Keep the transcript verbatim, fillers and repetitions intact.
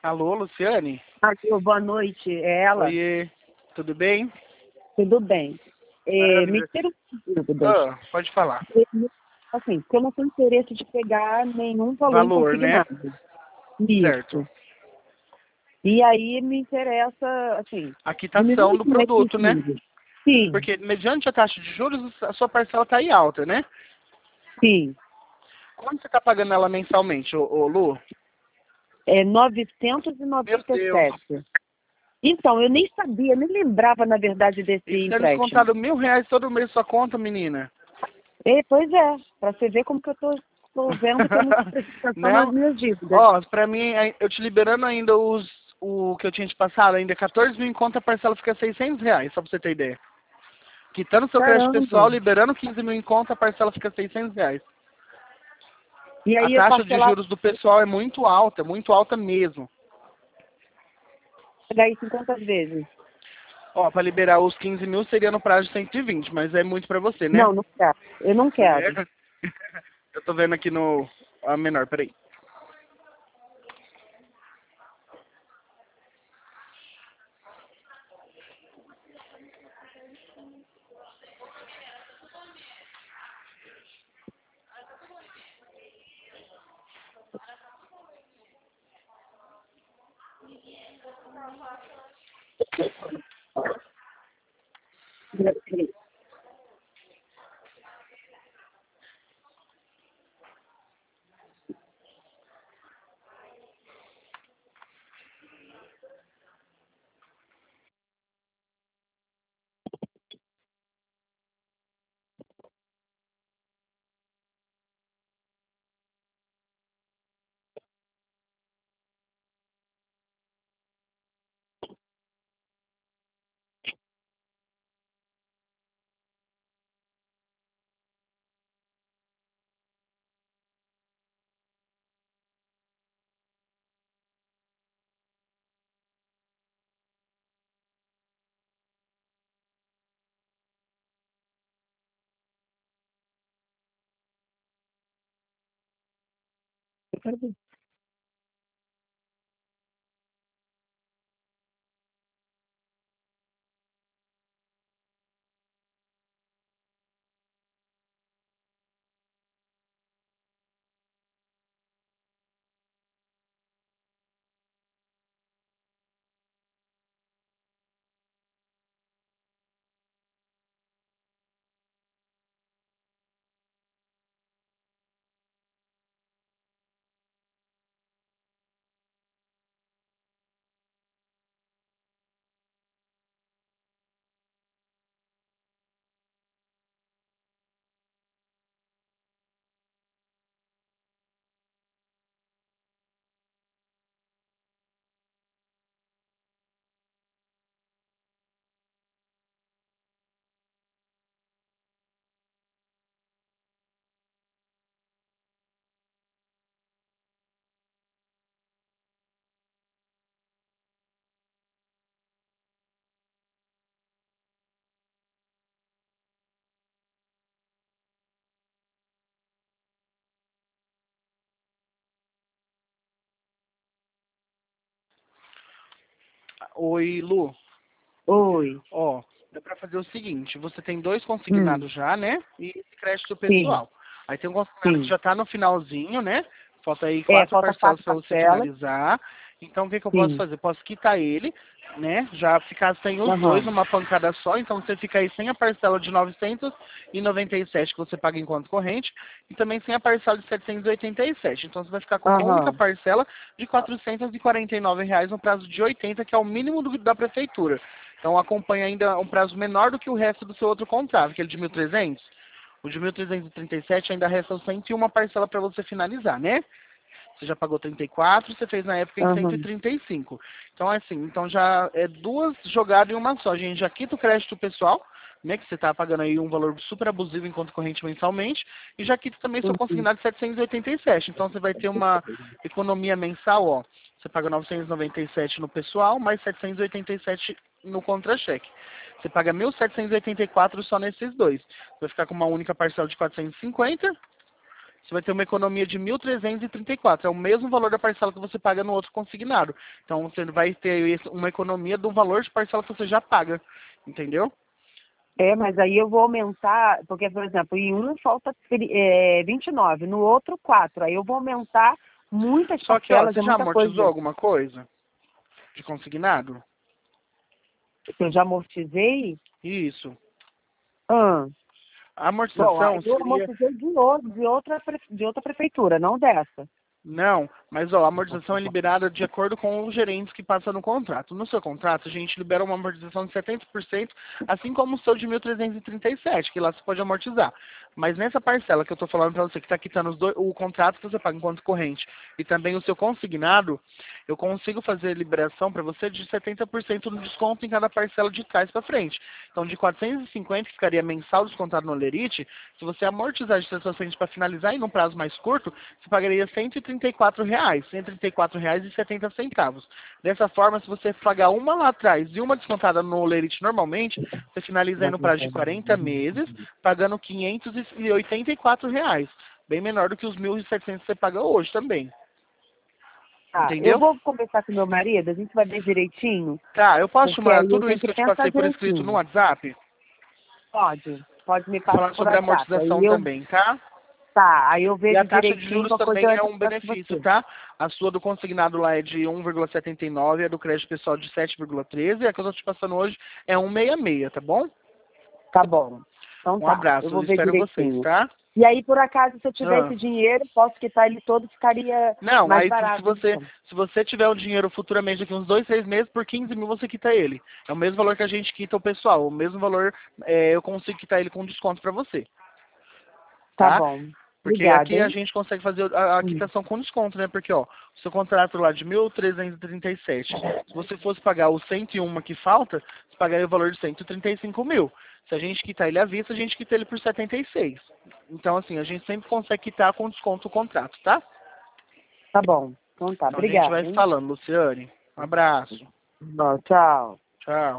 Alô, Luciane? Alô, boa noite, é ela? Oiê, tudo bem? Tudo bem. É, me Maravilha. tira dúvidas. Ah, pode falar. Assim, porque eu não tenho interesse de pegar nenhum valor Valor, né? inconsignado. Certo. Isso. E aí me interessa, assim, A quitação diminui do nesse produto, né? sentido. Sim, Porque mediante a taxa de juros, a sua parcela está aí alta, né? sim. Quanto você está pagando ela mensalmente, ô, ô Lu? É novecentos e Meu noventa e Deus. sete. Então, eu nem sabia, nem lembrava, na verdade, desse E sendo empréstimo. descontado mil reais todo mês sua conta, menina. E, pois é, para você ver como que eu tô, tô vendo que eu não estou prestando nas Não? minhas dívidas. Ó, pra mim, aí, eu te liberando ainda os, o que eu tinha te passado, ainda quatorze mil em conta, a parcela fica seiscentos reais, só pra você ter ideia. Quitando seu crédito Caramba. pessoal, liberando quinze mil em conta, a parcela fica seiscentos reais. E A aí eu taxa de parcelar juros do pessoal é muito alta, muito alta mesmo. daí cinquenta vezes. Ó, para liberar os quinze mil seria no prazo de cento e vinte, mas é muito para você, né? Não, não quero. Eu não É. quero. Eu tô vendo aqui no... A menor, peraí. Eu quero ver. Oi, Lu. Oi. Ó, dá pra fazer o seguinte, você tem dois Hum, consignados já, né? E esse crédito sim, pessoal. Aí tem um consignado que sim. já tá no finalzinho, né? Falta aí É, quatro falta parcelas quatro para você parcelas. finalizar. Então o que, que eu posso Sim. fazer? Posso quitar ele, né? Já ficar sem os dois Aham. numa pancada só. Então você fica aí sem a parcela de novecentos e noventa e sete que você paga em conta corrente e também sem a parcela de setecentos e oitenta e sete. Então você vai ficar com uma única Aham. parcela de quatrocentos e quarenta e nove reais no prazo de oitenta, que é o mínimo do- da prefeitura. Então acompanha ainda um prazo menor do que o resto do seu outro contrato, aquele de mil e trezentos. O de mil trezentos e trinta e sete ainda restam cento e uma parcela para você finalizar, né? Você já pagou trinta e quatro, você fez na época em cento e Aham. trinta e cinco. Então, é assim, então já é duas jogadas em uma só. A gente já quita o crédito pessoal, né, que você está pagando aí um valor super abusivo em conta corrente mensalmente, e já quita também seu Uhum. consignado de setecentos e oitenta e sete. Então, você vai ter uma economia mensal, ó. Você paga novecentos e noventa e sete no pessoal, mais setecentos e oitenta e sete no contra-cheque. Você paga mil setecentos e oitenta e quatro só nesses dois. Vai ficar com uma única parcela de quatrocentos e cinquenta. você vai ter uma economia de mil trezentos e trinta e quatro. É o mesmo valor da parcela que você paga no outro consignado. Então você vai ter uma economia do valor de parcela que você já paga. Entendeu? É, mas aí eu vou aumentar, porque, por exemplo, em um falta é, vinte e nove, no outro quatro. Aí eu vou aumentar muitas Só que, ó, parcelas, você é já muita amortizou coisa. alguma coisa de consignado? Eu já amortizei? Isso. Ah. A Bom, aí amortização eu seria... amortizei de, outro, de, outra, pre- de outra prefeitura, não dessa. Não, mas ó, a amortização é liberada de acordo com os gerentes que passam no contrato. No seu contrato, a gente libera uma amortização de setenta por cento, assim como o seu de mil trezentos e trinta e sete, que lá você pode amortizar. Mas nessa parcela que eu estou falando para você, que está quitando os dois, o contrato que você paga enquanto corrente e também o seu consignado, eu consigo fazer a liberação para você de setenta por cento no desconto em cada parcela de trás para frente. Então, de quatrocentos e cinquenta, que ficaria mensal descontado no Olerite, se você amortizar de trás para frente para finalizar e num prazo mais curto, você pagaria cento e trinta e quatro reais, cento e trinta e quatro reais e setenta centavos. Dessa forma, se você pagar uma lá atrás e uma descontada no Olerite normalmente, você finaliza aí no prazo de quarenta meses, pagando quinhentos e oitenta e quatro reais. Bem menor do que os mil e setecentos que você paga hoje também. Tá, eu Entendeu? vou conversar com meu marido, a gente vai ver direitinho, Tá, eu posso te porque mandar aí eu tudo tenho isso que que eu te pensar passei por escrito no direitinho. WhatsApp? Pode, pode me Falar passar por sobre a WhatsApp. amortização Aí eu, também, tá? tá, aí eu E a vejo taxa de direitinho, juros qualquer coisa também eu é entro em um contato com benefício, você. tá? A sua do consignado lá é de um vírgula setenta e nove, a do crédito pessoal de sete vírgula treze, e a que eu tô te passando hoje é um vírgula sessenta e seis, tá bom? Tá bom. Então Um tá, eu abraço, eu vou ver espero vocês, direitinho. tá? E aí, por acaso, se eu tiver Ah. esse dinheiro, posso quitar ele todo, ficaria Não, mais aí se, se barato. você Então. se você tiver o dinheiro futuramente daqui uns dois, três meses, por quinze mil você quita ele. É o mesmo valor que a gente quita o pessoal, o mesmo valor é, eu consigo quitar ele com desconto pra você, Tá tá? bom. Porque Obrigada, aqui a hein? gente consegue fazer a, a Hum. quitação com desconto, né? Porque, ó, o seu contrato lá de mil trezentos e trinta e sete, se você fosse pagar os cento e um que falta, você pagaria o valor de cento e trinta e cinco mil. Se a gente quitar ele à vista, a gente quita ele por setenta e seis. Então, assim, a gente sempre consegue quitar com desconto o contrato, tá? Tá bom. Então tá, Então a gente vai obrigada, hein? falando, Luciane. Um abraço. Bom, tchau. Tchau.